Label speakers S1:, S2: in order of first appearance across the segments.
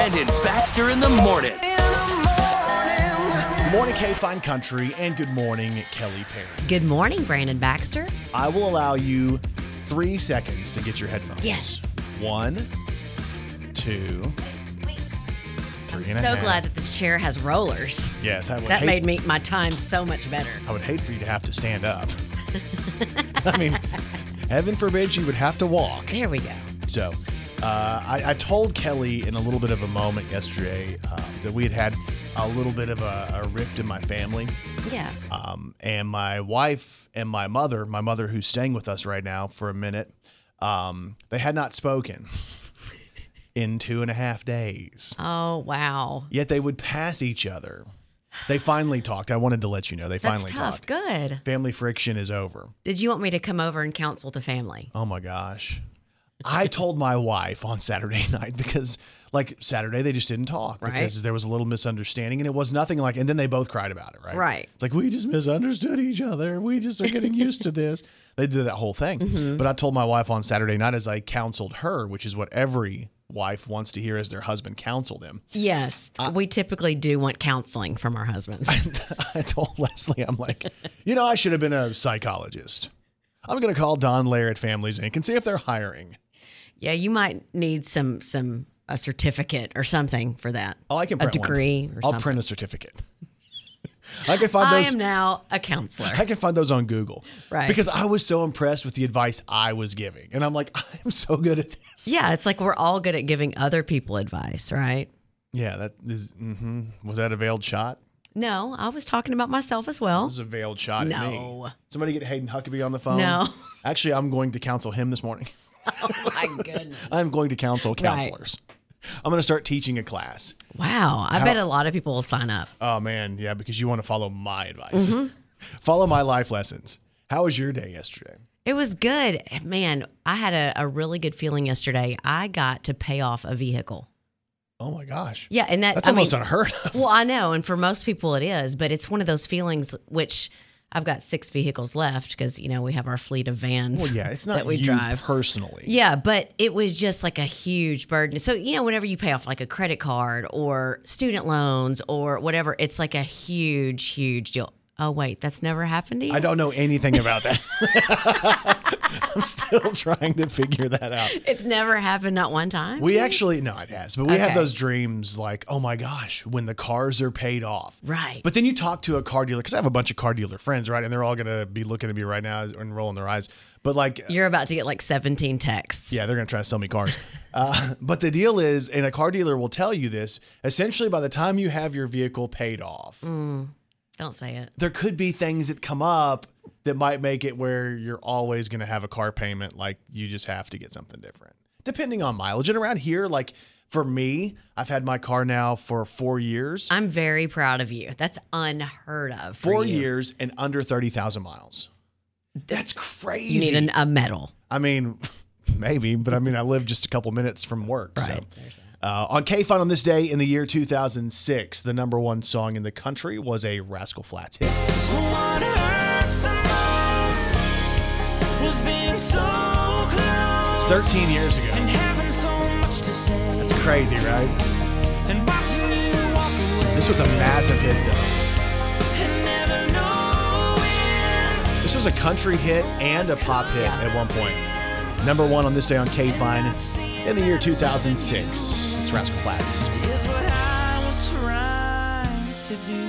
S1: Brandon Baxter in the morning.
S2: Good morning, K-Fine Country, and good morning, Kelly Perry.
S3: Good morning, Brandon Baxter.
S2: I will allow you 3 seconds to get your headphones.
S3: Yes.
S2: 1, 2, 3
S3: I'm
S2: and a
S3: so
S2: half.
S3: glad that this chair has rollers.
S2: Yes, I would
S3: That
S2: hate,
S3: made my time so much better.
S2: I would hate for you to have to stand up. I mean, heaven forbid you would have to walk.
S3: There we go.
S2: So, I told Kelly in a little bit of a moment yesterday that we had a little bit of a rift in my family.
S3: Yeah.
S2: And my wife and my mother who's staying with us right now for a minute, they had not spoken in 2.5 days.
S3: Oh, wow.
S2: Yet they would pass each other. They finally talked. I wanted to let you know they
S3: That's
S2: finally
S3: tough.
S2: talked.
S3: Good.
S2: Family friction is over.
S3: Did you want me to come over and counsel the family?
S2: Oh my gosh. I told my wife on Saturday night because, like, Saturday they just didn't talk because there was a little misunderstanding and it was nothing like, and then they both cried about it, right?
S3: Right.
S2: It's like, we just misunderstood each other. We just are getting used to this. They did that whole thing.
S3: Mm-hmm.
S2: But I told my wife on Saturday night as I counseled her, which is what every wife wants to hear as their husband counsel them.
S3: Yes. We typically do want counseling from our husbands.
S2: I told Leslie, I'm like, I should have been a psychologist. I'm going to call Don Lair at Families Inc. and see if they're hiring.
S3: Yeah, you might need a certificate or something for that.
S2: Oh, I can print
S3: a degree
S2: one.
S3: or
S2: I'll
S3: something.
S2: print a certificate. I can find
S3: I
S2: those.
S3: am now a counselor.
S2: I can find those on Google.
S3: Right.
S2: Because I was so impressed with the advice I was giving. And I'm like, I'm so good at this.
S3: Yeah, it's like we're all good at giving other people advice, right?
S2: Yeah, that is, was that a veiled shot?
S3: No, I was talking about myself as
S2: It
S3: well.
S2: was a veiled shot at me.
S3: No.
S2: Somebody get Hayden Huckabee on the phone?
S3: No.
S2: Actually, I'm going to counsel him this morning.
S3: Oh my goodness.
S2: I'm going to counsel counselors. I'm going to start teaching a class.
S3: Wow. I bet a lot of people will sign up.
S2: Oh, man. Yeah, because you want to follow my advice. Follow my life lessons. How was your day yesterday?
S3: It was good. Man, I had a really good feeling yesterday. I got to pay off a vehicle.
S2: Oh, my gosh.
S3: Yeah, and
S2: That's almost unheard of.
S3: Well, I know, and for most people it is, but it's one of those feelings which I've got 6 vehicles left because, we have our fleet of vans.
S2: Well, yeah, it's not
S3: that we
S2: you
S3: drive
S2: personally.
S3: Yeah, but it was just like a huge burden. So, whenever you pay off like a credit card or student loans or whatever, it's like a huge, huge deal. Oh, wait, that's never happened to you?
S2: I don't know anything about that. I'm still trying to figure that out.
S3: It's never happened, not one time?
S2: We actually, no, it has, but we have
S3: Okay.
S2: those dreams like, oh my gosh, when the cars are paid off.
S3: Right.
S2: But then you talk to a car dealer, because I have a bunch of car dealer friends, right? And they're all going to be looking at me right now and rolling their eyes. But like,
S3: You're about to get like 17 texts.
S2: yeah, they're going to try to sell me cars. But the deal is, and a car dealer will tell you this, essentially by the time you have your vehicle paid off,
S3: Don't say it.
S2: there could be things that come up that might make it where you're always going to have a car payment. Like you just have to get something different depending on mileage. And around here, like for me, I've had my car now for 4 years.
S3: I'm very proud of you. That's unheard of. For
S2: 4
S3: you.
S2: years and under 30,000 miles. That's crazy.
S3: You need a medal.
S2: I mean, maybe, but I mean, I live just a couple minutes from work.
S3: Right.
S2: So. On K-Fun on this day in the year 2006, the number one song in the country was a Rascal Flatts hit.
S4: What hurts the most was being so close.
S2: It's 13 years ago.
S4: And having so much to say.
S2: That's crazy, right?
S4: And watching you walk away.
S2: This was a massive hit, though.
S4: And never knowing.
S2: This was a country hit and a pop hit at one point. Number one on this day on K-Fine in the year 2006. It's Rascal Flatts.
S4: Is what I was trying to do.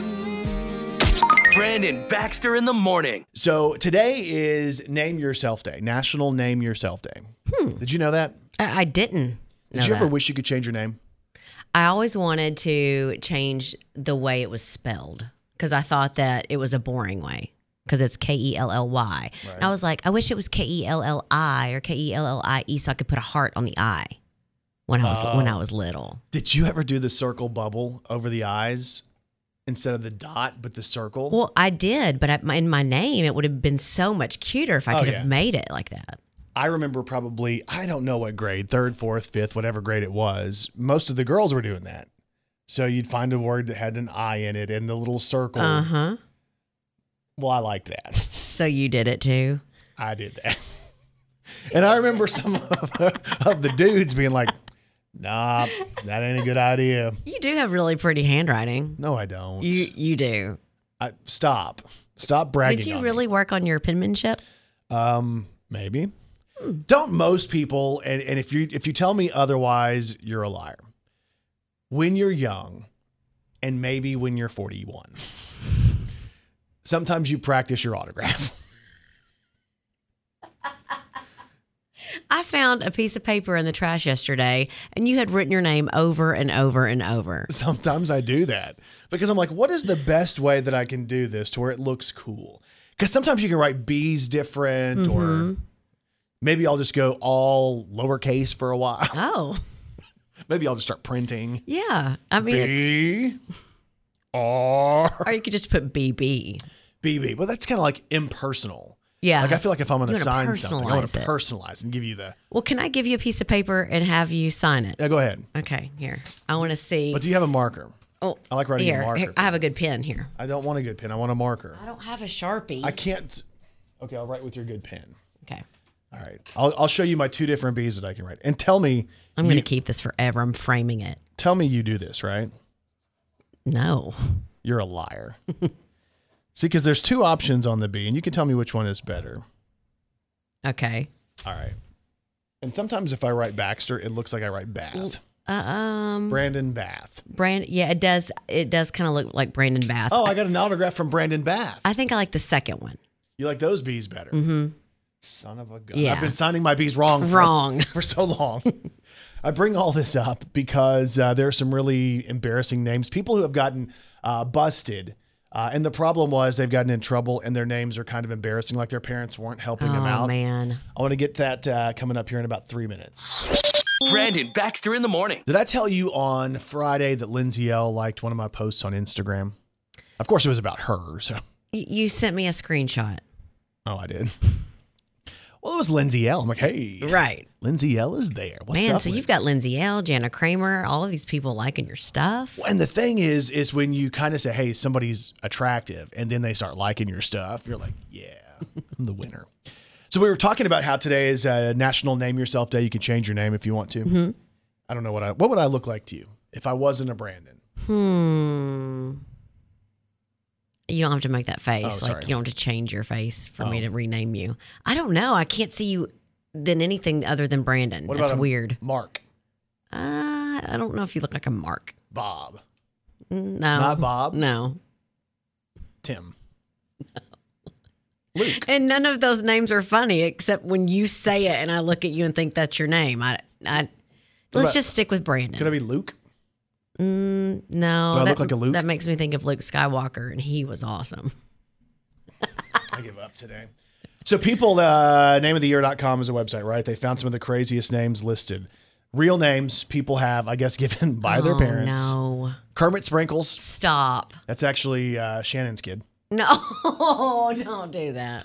S1: Brandon Baxter in the morning.
S2: So today is Name Yourself Day, National Name Yourself Day. Did you know that?
S3: I didn't.
S2: Did you ever wish you could change your name?
S3: I always wanted to change the way it was spelled because I thought that it was a boring way because it's Kelly.
S2: Right.
S3: And I was like, I wish it was Kelli or Kellie so I could put a heart on the I when I was little.
S2: Did you ever do the circle bubble over the eyes instead of the dot, but the circle?
S3: Well, I did, but in my name, it would have been so much cuter if I could have made it like that.
S2: I remember probably, I don't know what grade, 3rd, 4th, 5th, whatever grade it was. Most of the girls were doing that. So you'd find a word that had an I in it and the little circle.
S3: Uh-huh.
S2: Well, I liked that.
S3: So you did it too?
S2: I did that. And I remember some of the dudes being like, Nah, that ain't a good idea.
S3: You do have really pretty handwriting.
S2: No, I don't.
S3: You do.
S2: Stop bragging.
S3: Did you
S2: on
S3: really work on your penmanship?
S2: me. Maybe. Don't most people? And if you tell me otherwise, you're a liar. When you're young, and maybe when you're 41, sometimes you practice your autograph.
S3: I found a piece of paper in the trash yesterday, and you had written your name over and over and over.
S2: Sometimes I do that because I'm like, what is the best way that I can do this to where it looks cool? Because sometimes you can write B's different, or maybe I'll just go all lowercase for a while.
S3: Oh,
S2: Maybe I'll just start printing
S3: yeah. I mean,
S2: B R
S3: or you could just put BB.
S2: BB. But that's kind of like impersonal.
S3: Yeah.
S2: Like I feel like if I'm going to
S3: You wanna
S2: sign something, I want to
S3: personalize it.
S2: personalize and give you the.
S3: Well, can I give you a piece of paper and have you sign it?
S2: Yeah, go ahead.
S3: Okay, here. I want to see.
S2: But do you have a marker?
S3: Oh,
S2: I like writing a
S3: here,
S2: marker.
S3: here, I have a good pen here.
S2: I don't want a good pen. I want a marker.
S3: I don't have a Sharpie.
S2: I can't. Okay, I'll write with your good pen.
S3: Okay.
S2: All right. I'll show you my 2 different B's that I can write. And tell me.
S3: I'm going to keep this forever. I'm framing it.
S2: Tell me you do this, right?
S3: No.
S2: You're a liar. See, because there's 2 options on the B, and you can tell me which one is better.
S3: Okay.
S2: All right. And sometimes if I write Baxter, it looks like I write Bath. Brandon Bath.
S3: Yeah, it does. It does kind of look like Brandon Bath.
S2: Oh, I got an autograph from Brandon Bath.
S3: I think I like the second one.
S2: You like those B's better? Mm-hmm. Son of a gun.
S3: Yeah.
S2: I've been signing my B's wrong for so long. I bring all this up because there are some really embarrassing names. People who have gotten busted. And the problem was they've gotten in trouble and their names are kind of embarrassing, like their parents weren't helping them out.
S3: Oh, man.
S2: I want to get that coming up here in about 3 minutes.
S1: Brandon Baxter in the morning.
S2: Did I tell you on Friday that Lindsay L liked one of my posts on Instagram? Of course, it was about her. So,
S3: You sent me a screenshot.
S2: oh, I did. Well, it was Lindsay L. I'm like, hey,
S3: Right.
S2: Lindsay L is there. What's
S3: Man,
S2: up?
S3: so you've
S2: Lindsay?
S3: got Lindsay L, Jana Kramer, all of these people liking your stuff.
S2: And the thing is when you kind of say, hey, somebody's attractive, and then they start liking your stuff, you're like, yeah, I'm the winner. So we were talking about how today is National Name Yourself Day. You can change your name if you want to. Mm-hmm. I don't know what would I look like to you if I wasn't a Brandon?
S3: You don't have to make that face.
S2: Oh, sorry.
S3: Like, you don't have to change your face for me to rename you. I don't know. I can't see you than anything other than Brandon.
S2: What
S3: That's
S2: about
S3: weird.
S2: Mark?
S3: I don't know if you look like a Mark.
S2: Bob?
S3: No.
S2: Not Bob?
S3: No.
S2: Tim? Luke?
S3: And none of those names are funny except when you say it and I look at you and think that's your name. Let's just stick with Brandon.
S2: Could I be Luke?
S3: No.
S2: Do I look like a Luke?
S3: That makes me think of Luke Skywalker, and he was awesome.
S2: I give up today. So people, nameoftheyear.com is a website, right? They found some of the craziest names listed. Real names people have, I guess, given by their parents.
S3: No.
S2: Kermit Sprinkles.
S3: Stop.
S2: That's actually Shannon's kid.
S3: No, don't do that.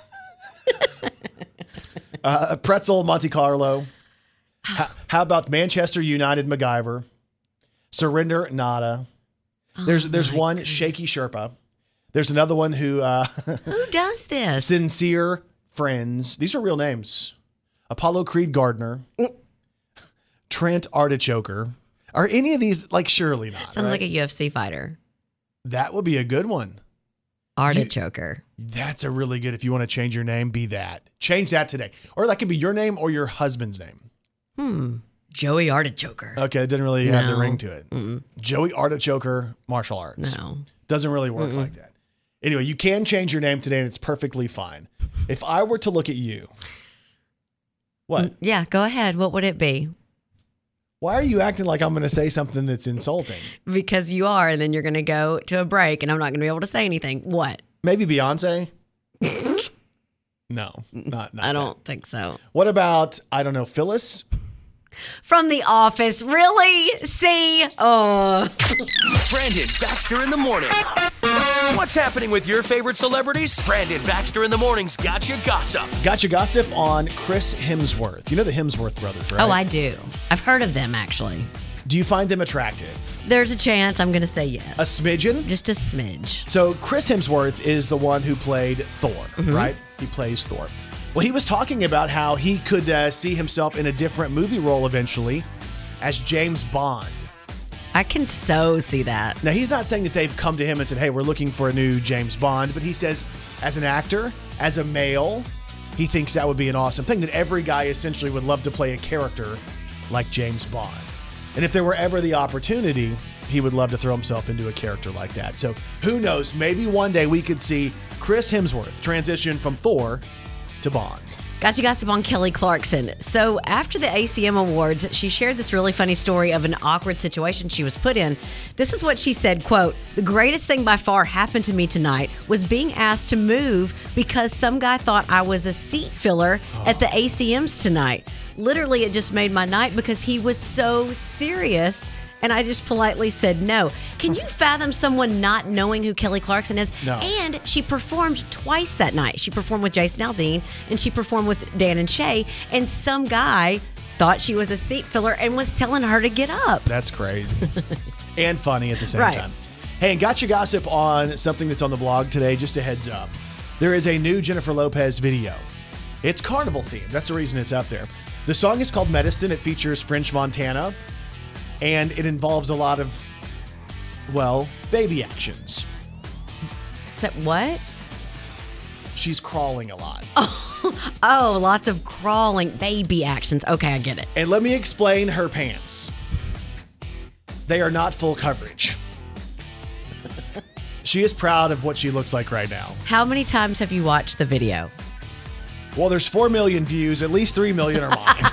S2: Pretzel Monte Carlo. How about Manchester United MacGyver? Surrender Nada. There's one Shaky Sherpa. There's another one who
S3: Who does this?
S2: Sincere Friends. These are real names. Apollo Creed Gardner. Trent Artichoker. Are any of these surely not?
S3: Sounds
S2: right?
S3: like a UFC fighter.
S2: That would be a good one.
S3: Artichoker.
S2: That's a really good. If you want to change your name, be that. Change that today, or that could be your name or your husband's name.
S3: Joey Artichoker.
S2: Okay, it didn't really have the
S3: No.
S2: ring to it. Joey Artichoker Martial Arts.
S3: No.
S2: Doesn't really work like that. Anyway, you can change your name today, and it's perfectly fine. If I were to look at you, what?
S3: Yeah, go ahead. What would it be?
S2: Why are you acting like I'm going to say something that's insulting?
S3: Because you are, and then you're going to go to a break, and I'm not going to be able to say anything. What?
S2: Maybe Beyonce? No, not
S3: I don't think so.
S2: What about, I don't know, Phyllis?
S3: From The Office. Really? See? Oh.
S1: Brandon Baxter in the morning. What's happening with your favorite celebrities? Brandon Baxter in the morning's got you gossip.
S2: Got your gossip on Chris Hemsworth. You know the Hemsworth brothers, right?
S3: Oh, I do. I've heard of them, actually.
S2: Do you find them attractive?
S3: There's a chance I'm going to say yes.
S2: A smidgen?
S3: Just a smidge.
S2: So Chris Hemsworth is the one who played Thor, right? He plays Thor. Well, he was talking about how he could see himself in a different movie role eventually as James Bond.
S3: I can so see that.
S2: Now, he's not saying that they've come to him and said, hey, we're looking for a new James Bond, but he says, as an actor, as a male, he thinks that would be an awesome thing, that every guy essentially would love to play a character like James Bond. And if there were ever the opportunity, he would love to throw himself into a character like that. So who knows? Maybe one day we could see Chris Hemsworth transition from Thor to Bond.
S3: Got you gossip on Kelly Clarkson. So after the ACM Awards, she shared this really funny story of an awkward situation she was put in. This is what she said, quote, "The greatest thing by far happened to me tonight was being asked to move because some guy thought I was a seat filler at the ACMs tonight. Literally, it just made my night because he was so serious. And I just politely said no." Can you fathom someone not knowing who Kelly Clarkson is?
S2: No.
S3: And she performed twice that night. She performed with Jason Aldean and she performed with Dan and Shay. And some guy thought she was a seat filler and was telling her to get up.
S2: That's crazy. And funny at the same
S3: Right.
S2: time. Hey, and got you gossip on something that's on the blog today. Just a heads up. There is a new Jennifer Lopez video. It's carnival themed. That's the reason it's up there. The song is called Medicine. It features French Montana. And it involves a lot of, well, baby actions.
S3: Except what?
S2: She's crawling a lot.
S3: Oh, lots of crawling baby actions. Okay, I get it.
S2: And let me explain her pants. They are not full coverage. She is proud of what she looks like right now.
S3: How many times have you watched the video?
S2: Well, there's 4 million views. At least 3 million are mine.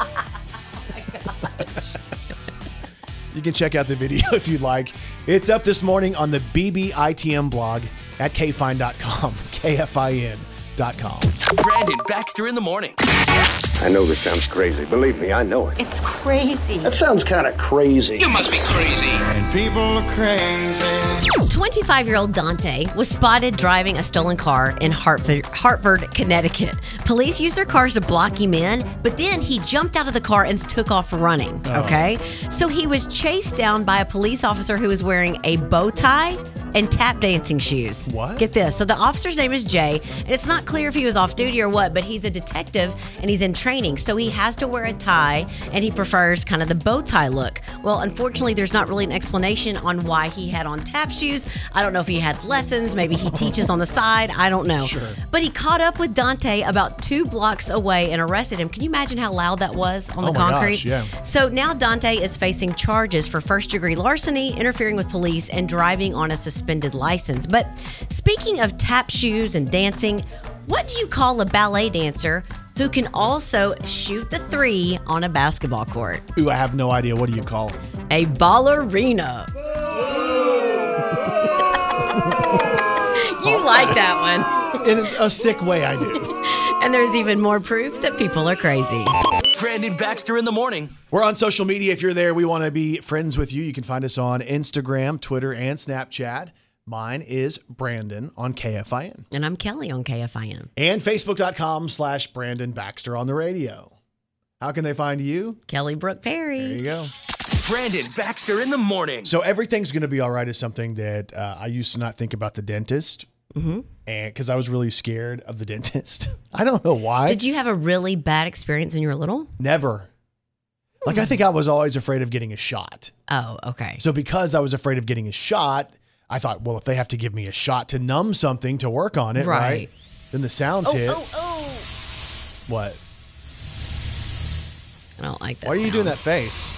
S2: You can check out the video if you'd like. It's up this morning on the BBITM blog at kfine.com. KFIN.com.
S1: Brandon Baxter in the morning.
S5: I know this sounds crazy. Believe me, I know it.
S6: It's crazy.
S5: That sounds kind of crazy.
S1: You must be crazy.
S4: And people are crazy.
S3: 25-year-old Dante was spotted driving a stolen car in Hartford, Connecticut. Police used their cars to block him in, but then he jumped out of the car and took off running, okay? So he was chased down by a police officer who was wearing a bow tie and tap dancing shoes.
S2: What?
S3: Get this. So the officer's name is Jay, and it's not clear if he was off duty or what, but he's a detective and he's in training. So he has to wear a tie and he prefers kind of the bow tie look. Well, unfortunately, there's not really an explanation on why he had on tap shoes. I don't know if he had lessons. Maybe he teaches on the side. I don't know.
S2: Sure.
S3: But he caught up with Dante about 2 blocks away and arrested him. Can you imagine how loud that was on the
S2: my
S3: concrete?
S2: gosh, yeah.
S3: So now Dante is facing charges for first-degree larceny, interfering with police, and driving on a suspended license. But speaking of tap shoes and dancing, what do you call a ballet dancer who can also shoot the 3 on a basketball court?
S2: Ooh, I have no idea. What do you call it?
S3: A ballerina. You like that one.
S2: In a sick way, I do.
S3: And there's even more proof that people are crazy.
S1: Brandon Baxter in the morning.
S2: We're on social media. If you're there, we want to be friends with you. You can find us on Instagram, Twitter, and Snapchat. Mine is Brandon on KFIN.
S3: And I'm Kelly on KFIN.
S2: And Facebook.com/Brandon Baxter on the radio. How can they find you?
S3: Kelly Brooke Perry.
S2: There you go.
S1: Brandon Baxter in the morning.
S2: So everything's going to be all right is something that I used to not think about the dentist. And because I was really scared of the dentist. I don't know why.
S3: Did you have a really bad experience when you were little?
S2: Never. Like, I think I was always afraid of getting a shot.
S3: Oh, okay.
S2: So because I was afraid of getting a shot, I thought, well, if they have to give me a shot to numb something to work on it, right? Then the sounds hit. What?
S3: I don't like that.
S2: Why are you
S3: sound.
S2: doing that face?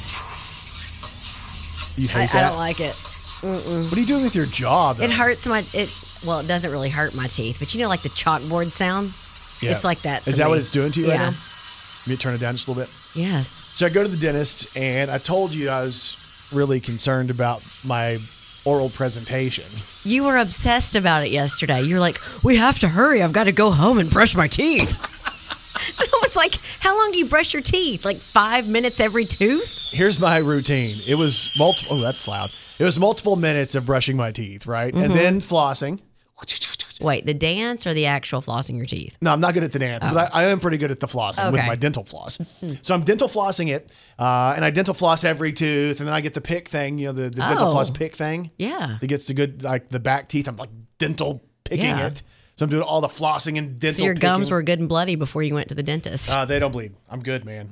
S2: You hate
S3: I
S2: that?
S3: don't like it.
S2: What are you doing with your jaw, though?
S3: It hurts my. Well, it doesn't really hurt my teeth, but you know, like the chalkboard sound.
S2: Yeah.
S3: It's like that.
S2: Is
S3: to
S2: that
S3: me.
S2: what it's doing to you right
S3: Yeah.
S2: now? Let me turn it down just a little bit.
S3: Yes.
S2: So I go to the dentist, and I told you I was really concerned about my oral presentation.
S3: You were obsessed about it yesterday. You're like, we have to hurry. I've got to go home and brush my teeth. I was like, how long do you brush your teeth? Like 5 minutes every tooth?
S2: Here's my routine. It was multiple. Oh, that's loud. It was multiple minutes of brushing my teeth, right? And then flossing.
S3: Wait, the dance or the actual flossing your teeth?
S2: No, I'm not good at the dance, but I am pretty good at the flossing with
S3: Okay.
S2: my dental floss. So I'm dental flossing it, and I dental floss every tooth, and then I get the pick thing, you know, the dental floss pick thing.
S3: Yeah.
S2: That gets the good, like the back teeth. I'm like dental picking
S3: Yeah.
S2: it. So I'm doing all the flossing and dental
S3: So your
S2: picking.
S3: gums were good and bloody before you went to the dentist.
S2: They don't bleed. I'm good, man.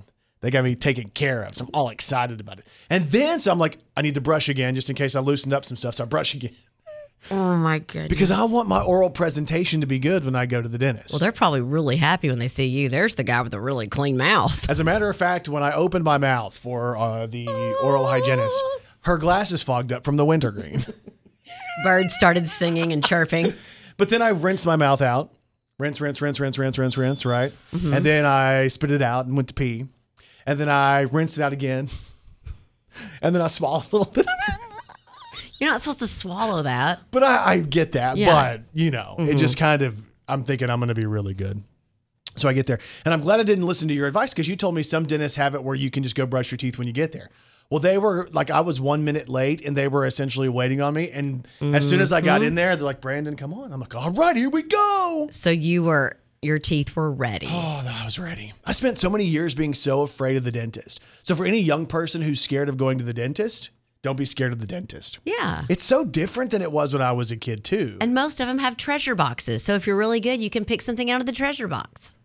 S2: They got me taken care of. So I'm all excited about it. And then, so I'm like, I need to brush again just in case I loosened up some stuff. So I brush again.
S3: Oh, my goodness.
S2: Because I want my oral presentation to be good when I go to the dentist.
S3: Well, they're probably really happy when they see you. There's the guy with a really clean mouth.
S2: As a matter of fact, when I opened my mouth for the oral hygienist, her glasses fogged up from the wintergreen.
S3: Birds started singing and chirping.
S2: But then I rinsed my mouth out. Rinse, right? Mm-hmm. And then I spit it out and went to pee. And then I rinsed it out again. And then I swallowed a little bit of it.
S3: You're not supposed to swallow that.
S2: But I get that.
S3: Yeah.
S2: But, it just kind of, I'm thinking I'm going to be really good. So I get there. And I'm glad I didn't listen to your advice because you told me some dentists have it where you can just go brush your teeth when you get there. Well, they were like, I was 1 minute late and they were essentially waiting on me. And as soon as I got in there, they're like, Brandon, come on. I'm like, all right, here we go.
S3: So your teeth were ready.
S2: Oh, I was ready. I spent so many years being so afraid of the dentist. So for any young person who's scared of going to the dentist, don't be scared of the dentist.
S3: Yeah.
S2: It's so different than it was when I was a kid, too.
S3: And most of them have treasure boxes. So if you're really good, you can pick something out of the treasure box.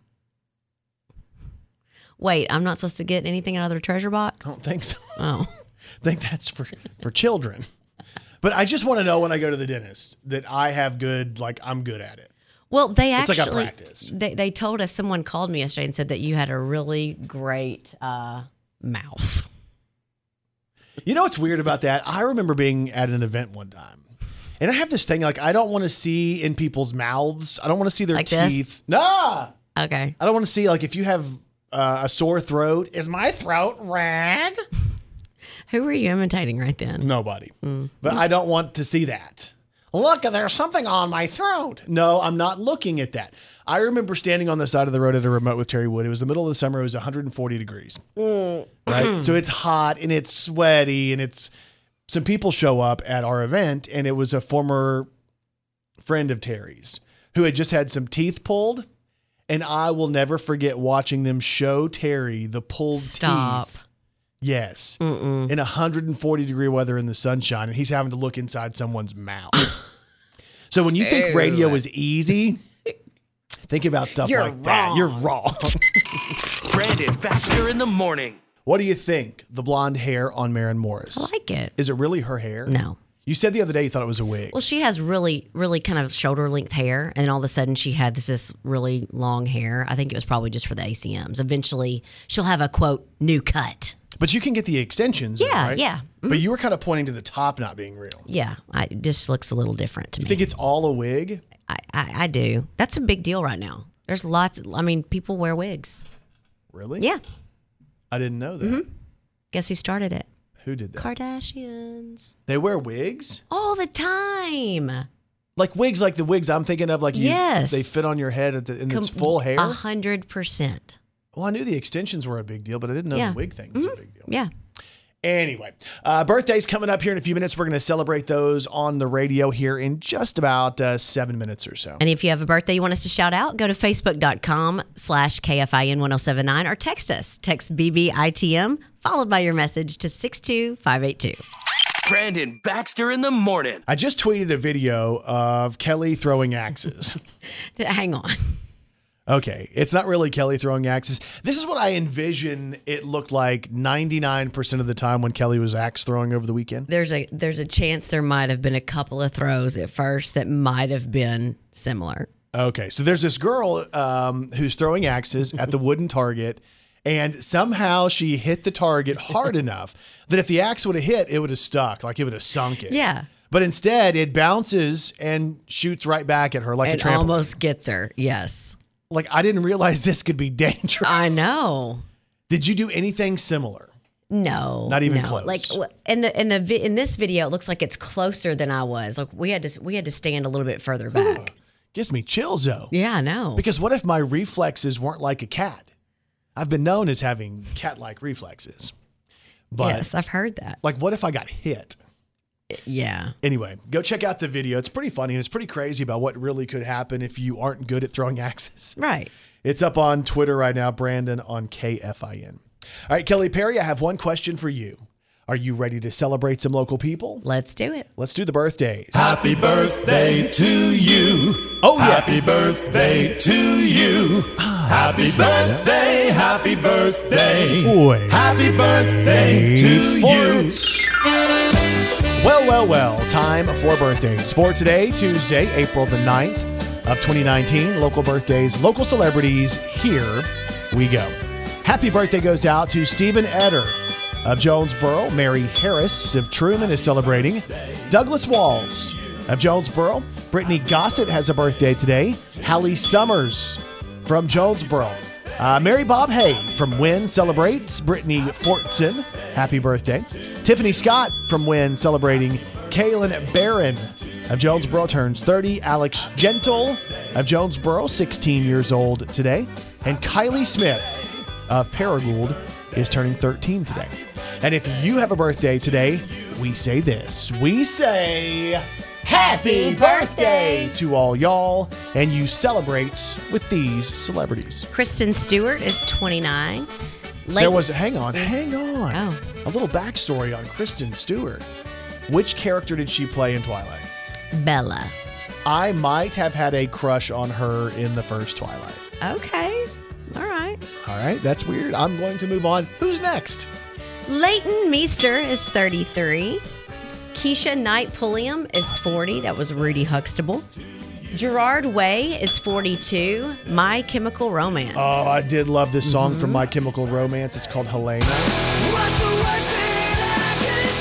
S3: Wait, I'm not supposed to get anything out of their treasure box?
S2: I don't think so.
S3: Oh.
S2: I think that's for children. But I just want to know when I go to the dentist that I have good, like I'm good at it.
S3: Well, they
S2: It's
S3: actually,
S2: like I practiced.
S3: They told us, someone called me yesterday and said that you had a really great mouth.
S2: You know what's weird about that? I remember being at an event one time. And I have this thing, like I don't want to see in people's mouths. I don't want to see their
S3: Like this?
S2: teeth. Nah.
S3: Okay.
S2: I don't want to see, like if you have a sore throat. Is my throat red?
S3: Who were you imitating right then?
S2: Nobody. But I don't want to see that. Look, there's something on my throat. No, I'm not looking at that. I remember standing on the side of the road at a remote with Terry Wood. It was the middle of the summer. It was 140 degrees. Right? So it's hot and it's sweaty and it's some people show up at our event and it was a former friend of Terry's who had just had some teeth pulled. And I will never forget watching them show Terry the pulled teeth. Yes. In 140 degree weather in the sunshine. And he's having to look inside someone's mouth. So when you think radio is easy, think about stuff like that. You're wrong.
S1: Brandon Baxter in the morning.
S2: What do you think? The blonde hair on Maren Morris.
S3: I like it.
S2: Is it really her hair?
S3: No.
S2: You said the other day you thought it was a wig.
S3: Well, she has really, really kind of shoulder length hair. And all of a sudden she had this really long hair. I think it was probably just for the ACMs. Eventually she'll have a, quote, new cut.
S2: But you can get the extensions.
S3: Yeah,
S2: right?
S3: yeah. Mm-hmm.
S2: But you were kind of pointing to the top not being real.
S3: Yeah, it just looks a little different to me.
S2: You think it's all a wig?
S3: I do. That's a big deal right now. There's lots. People wear wigs.
S2: Really?
S3: Yeah.
S2: I didn't know that.
S3: Guess who started it?
S2: Who did that?
S3: Kardashians.
S2: They wear wigs?
S3: All the time.
S2: Like wigs, like the wigs I'm thinking of, like
S3: Yes.
S2: they fit on your head and it's full hair?
S3: 100%.
S2: Well, I knew the extensions were a big deal, but I didn't know the wig thing was a big deal.
S3: Yeah.
S2: Anyway, birthdays coming up here in a few minutes. We're going to celebrate those on the radio here in just about 7 minutes or so.
S3: And if you have a birthday you want us to shout out, go to facebook.com/KFIN1079 or text us. Text BBITM followed by your message to 62582.
S1: Brandon Baxter in the morning.
S2: I just tweeted a video of Kelly throwing axes.
S3: Hang on.
S2: Okay, it's not really Kelly throwing axes. This is what I envision it looked like 99% of the time when Kelly was axe throwing over the weekend.
S3: There's a chance there might have been a couple of throws at first that might have been similar.
S2: Okay, so there's this girl who's throwing axes at the wooden target, and somehow she hit the target hard enough that if the axe would have hit, it would have stuck, like it would have sunk it.
S3: Yeah.
S2: But instead, it bounces and shoots right back at her like a trampoline.
S3: Almost gets her, yes.
S2: Like, I didn't realize this could be dangerous.
S3: I know.
S2: Did you do anything similar?
S3: No,
S2: Not even
S3: no.
S2: close.
S3: Like in this video, it looks like it's closer than I was. Like we had to stand a little bit further back.
S2: Gives me chills, though.
S3: Yeah, I know.
S2: Because what if my reflexes weren't like a cat? I've been known as having cat-like reflexes. But
S3: yes, I've heard that.
S2: like, what if I got hit?
S3: Yeah.
S2: Anyway, go check out the video. It's pretty funny and it's pretty crazy about what really could happen if you aren't good at throwing axes.
S3: Right.
S2: It's up on Twitter right now, Brandon on KFIN. All right, Kelly Perry, I have one question for you. Are you ready to celebrate some local people?
S3: Let's do it.
S2: Let's do the birthdays.
S6: Happy birthday to you.
S2: Oh, yeah.
S6: Happy birthday to you. Happy birthday, happy birthday.
S2: Boy.
S6: Happy birthday to you.
S2: Well. Time for birthdays. For today, Tuesday, April the 9th of 2019. Local birthdays, local celebrities. Here we go. Happy birthday goes out to Stephen Eder of Jonesboro. Mary Harris of Truman is celebrating. Douglas Walls of Jonesboro. Brittany Gossett has a birthday today. Hallie Summers from Jonesboro. Mary Bob Hay from Wynn celebrates. Brittany Fortson, happy birthday. Tiffany Scott from Wynn celebrating. Kaylin Barron of Jonesboro turns 30. Alex Gentle of Jonesboro, 16 years old today. And Kylie Smith of Paragould is turning 13 today. And if you have a birthday today, we say this. We say happy birthday to all y'all, and you celebrate with these celebrities.
S3: Kristen Stewart is 29.
S2: There was, hang on.
S3: Oh.
S2: A little backstory on Kristen Stewart. Which character did she play in Twilight?
S3: Bella.
S2: I might have had a crush on her in the first Twilight.
S3: Okay. All right.
S2: All right, that's weird. I'm going to move on. Who's next?
S3: Leighton Meester is 33. Keisha Knight Pulliam is 40. That was Rudy Huxtable. Gerard Way is 42. My Chemical Romance.
S2: Oh, I did love this song from My Chemical Romance. It's called Helena.
S4: What's the worst thing I could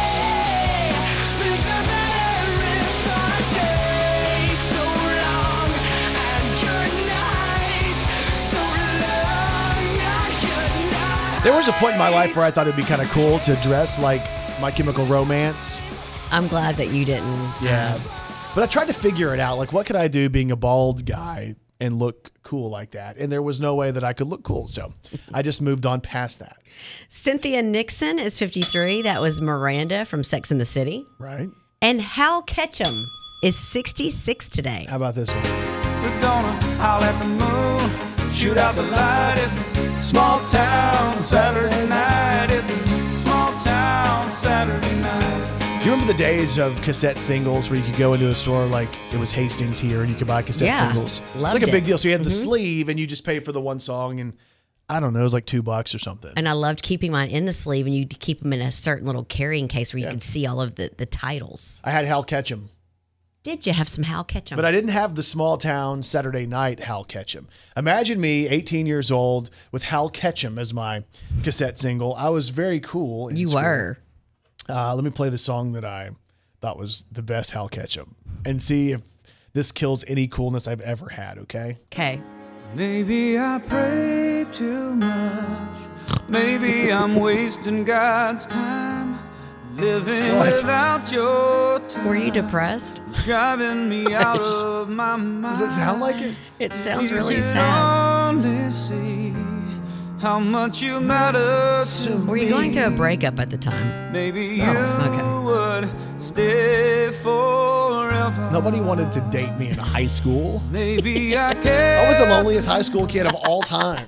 S4: say? Since I've been here, I stay so long and good night. So long and good night.
S2: There was a point in my life where I thought it'd be kind of cool to dress like My Chemical Romance.
S3: I'm glad that you didn't.
S2: Yeah. But I tried to figure it out. Like, what could I do being a bald guy and look cool like that? And there was no way that I could look cool. So I just moved on past that.
S3: Cynthia Nixon is 53. That was Miranda from Sex and the City.
S2: Right?
S3: And Hal Ketchum is 66 today.
S2: How about this one?
S4: We're gonna howl at the moon, shoot out the light. It's a small town Saturday night. It's a small town Saturday night.
S2: Do you remember the days of cassette singles where you could go into a store like it was Hastings here and you could buy cassette singles? It's like a big deal. So you had the sleeve and you just paid for the one song and I don't know, it was like $2 or something.
S3: And I loved keeping mine in the sleeve, and you'd keep them in a certain little carrying case where you could see all of the titles.
S2: I had Hal Ketchum.
S3: Did you have some Hal Ketchum?
S2: But I didn't have the small town Saturday night Hal Ketchum. Imagine me, 18 years old, with Hal Ketchum as my cassette single. I was very cool. In school.
S3: were.
S2: Let me play the song that I thought was the best Hal Ketchum and see if this kills any coolness I've ever had, okay?
S3: Okay.
S4: Maybe I pray too much. Maybe I'm wasting God's time. Living without your touch.
S3: Were you depressed?
S4: Driving me out of my mind.
S2: Does it sound like it?
S3: It sounds
S4: You
S3: really
S4: can
S3: sad.
S4: only see how much you matter to
S3: Were you going through a breakup at the time?
S4: Maybe you
S3: okay.
S4: would stay forever.
S2: Nobody wanted to date me in high school.
S4: Maybe I can.
S2: I was the loneliest high school kid of all time.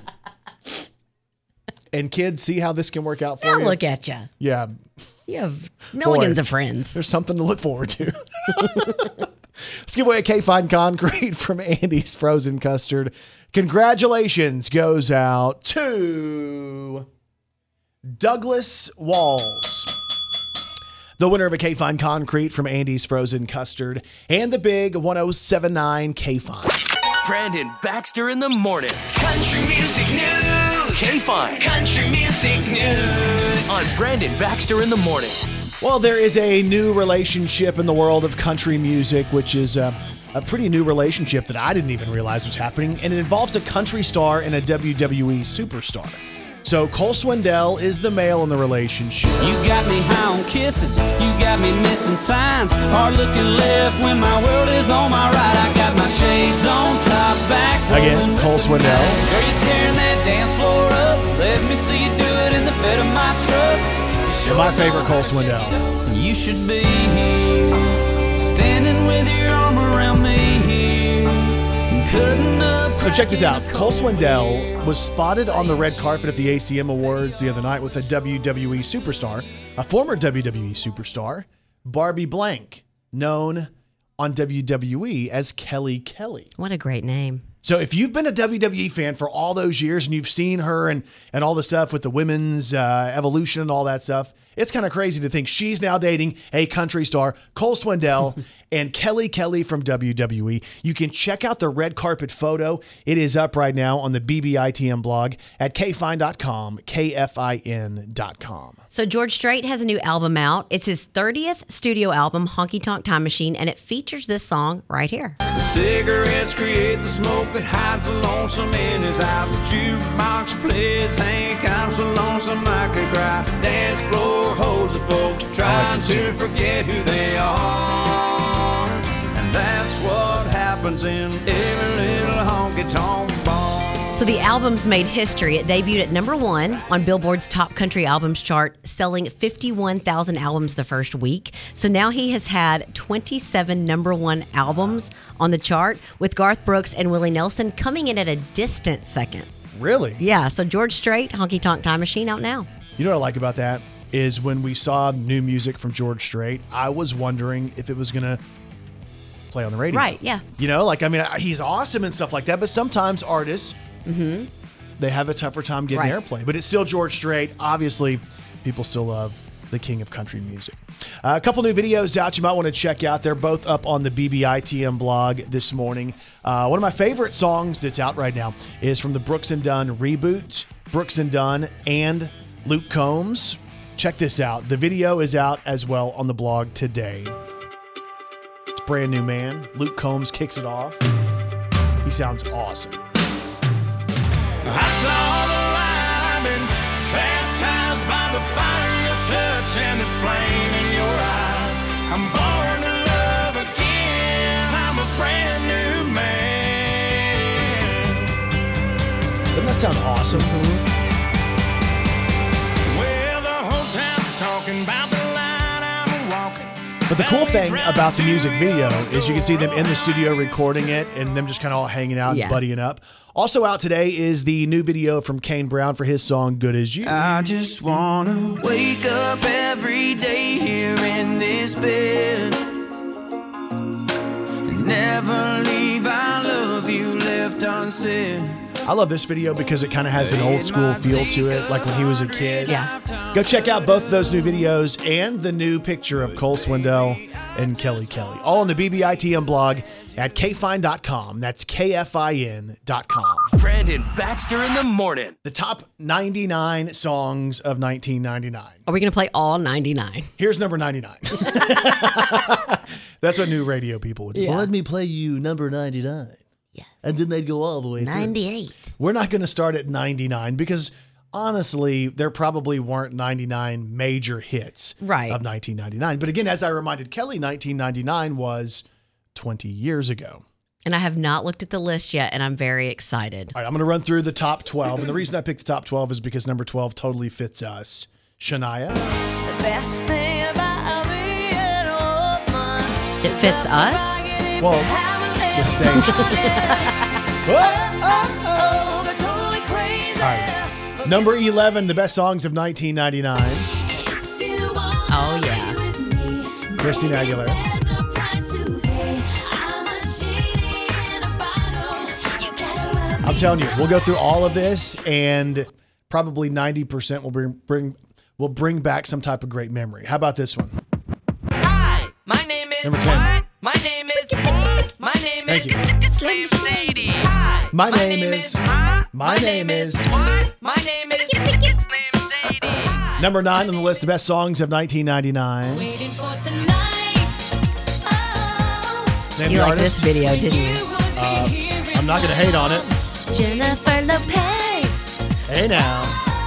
S2: And kids, see how this can work out for
S3: Now
S2: you?
S3: look at you.
S2: Yeah.
S3: You have millions
S2: Boy,
S3: of friends.
S2: There's something to look forward to. Let's give away a K-Fine Concrete from Andy's Frozen Custard. Congratulations goes out to Douglas Walls, the winner of a K-Fine Concrete from Andy's Frozen Custard and the big 1079 K-Fine.
S1: Brandon Baxter in the morning.
S7: Country music news.
S1: K-Fine.
S7: Country music news.
S1: On Brandon Baxter in the morning.
S2: Well, there is a new relationship in the world of country music, which is a pretty new relationship that I didn't even realize was happening, and it involves a country star and a WWE superstar. So Cole Swindell is the male in the relationship.
S4: You got me high on kisses. You got me missing signs. Hard looking left when my world is on my right. I got my shades on, top back.
S2: Again, Cole Swindell.
S4: Girl, you tearing that dance floor up. Let me see you do it in the bed of my truck.
S2: And my favorite Cole Swindell.
S4: You should be here, standing with your arm around me here.
S2: So check this out. Cole Swindell was spotted on the red carpet at the ACM Awards the other night with a WWE superstar, a former WWE superstar, Barbie Blank, known on WWE as Kelly Kelly.
S3: What a great name.
S2: So if you've been a WWE fan for all those years and you've seen her and all the stuff with the women's evolution and all that stuff, it's kind of crazy to think she's now dating a country star, Cole Swindell, and Kelly Kelly from WWE. You can check out the red carpet photo. It is up right now on the BBITM blog at kfine.com, KFIN.com.
S3: So George Strait has a new album out. It's his 30th studio album, Honky Tonk Time Machine, and it features this song right here.
S7: Cigarettes create the smoke that hides the lonesome in his eyes. The jukebox plays Hank, I'm so lonesome I could cry. Dance floor holds the folks trying to forget who they are. And that's what happens in every little honky tonk bar.
S3: So the album's made history. It debuted at number 1 on Billboard's Top Country Albums chart, selling 51,000 albums the first week. So now he has had 27 number 1 albums on the chart, with Garth Brooks and Willie Nelson coming in at a distant second.
S2: Really?
S3: Yeah, so George Strait, Honky Tonk Time Machine, out now.
S2: You know what I like about that is when we saw new music from George Strait, I was wondering if it was going to play on the radio.
S3: Right, yeah.
S2: You know, like, I mean, he's awesome and stuff like that, but sometimes artists, they have a tougher time getting airplay. But it's still George Strait. Obviously, people still love the king of country music. A couple new videos out you might want to check out. They're both up on the BBITM blog this morning. One of my favorite songs that's out right now is from the Brooks and Dunn reboot. Brooks and Dunn and Luke Combs. Check this out. The video is out as well on the blog today. It's Brand New Man. Luke Combs kicks it off. He sounds awesome.
S7: I saw the light, I've been baptized by the fire of touch and the flame in your eyes. I'm born to love again, I'm a brand new man.
S2: Doesn't that sound awesome?
S7: Well, the whole town's talking about the line I'm walking.
S2: But the cool thing about the music video is you can see them in the studio recording it and them just kind of all hanging out and buddying up. Also out today is the new video from Kane Brown for his song Good As You.
S7: I just wanna wake up every day here in this bed. Never leave, I love you left unsaid.
S2: I love this video because it kind of has an old school feel to it, like when he was a kid.
S3: Yeah.
S2: Go check out both of those new videos and the new picture of Cole Swindell and Kelly Kelly. All on the BBITM blog at kfine.com. That's KFIN.com.
S1: Brandon Baxter in the morning.
S2: The top 99 songs of 1999.
S3: Are we going to play all 99?
S2: Here's number 99. That's what new radio people would do.
S3: Yeah.
S2: Well, let me play you number 99.
S3: Yeah.
S2: And then they'd go all the way through.
S3: 98.
S2: We're not going to start at 99 because honestly, there probably weren't 99 major hits of 1999. But again, as I reminded Kelly, 1999 was 20 years ago.
S3: And I have not looked at the list yet, and I'm very excited.
S2: All right, I'm going to run through the top 12. And the reason I picked the top 12 is because number 12 totally fits us. Shania.
S4: The best thing about being a woman.
S3: It fits us?
S2: Well, the station. All right. Number 11, the best songs of 1999.
S3: Oh, yeah.
S2: Christina Aguilera. I'm telling you, we'll go through all of this, and probably 90% will bring back some type of great memory. How about this one?
S7: Hi, my name is
S2: Number 10.
S7: My name is
S2: Thank you.
S7: Slim Shady. Hi,
S2: My name is.
S7: My name is Slim Shady.
S2: Number 9 on the list of best songs of 1999.
S4: Waiting for tonight.
S2: Name
S3: You
S2: the
S3: liked this
S2: artist.
S3: video, didn't you?
S2: I'm not going to hate on it.
S3: Jennifer Lopez.
S2: Hey now.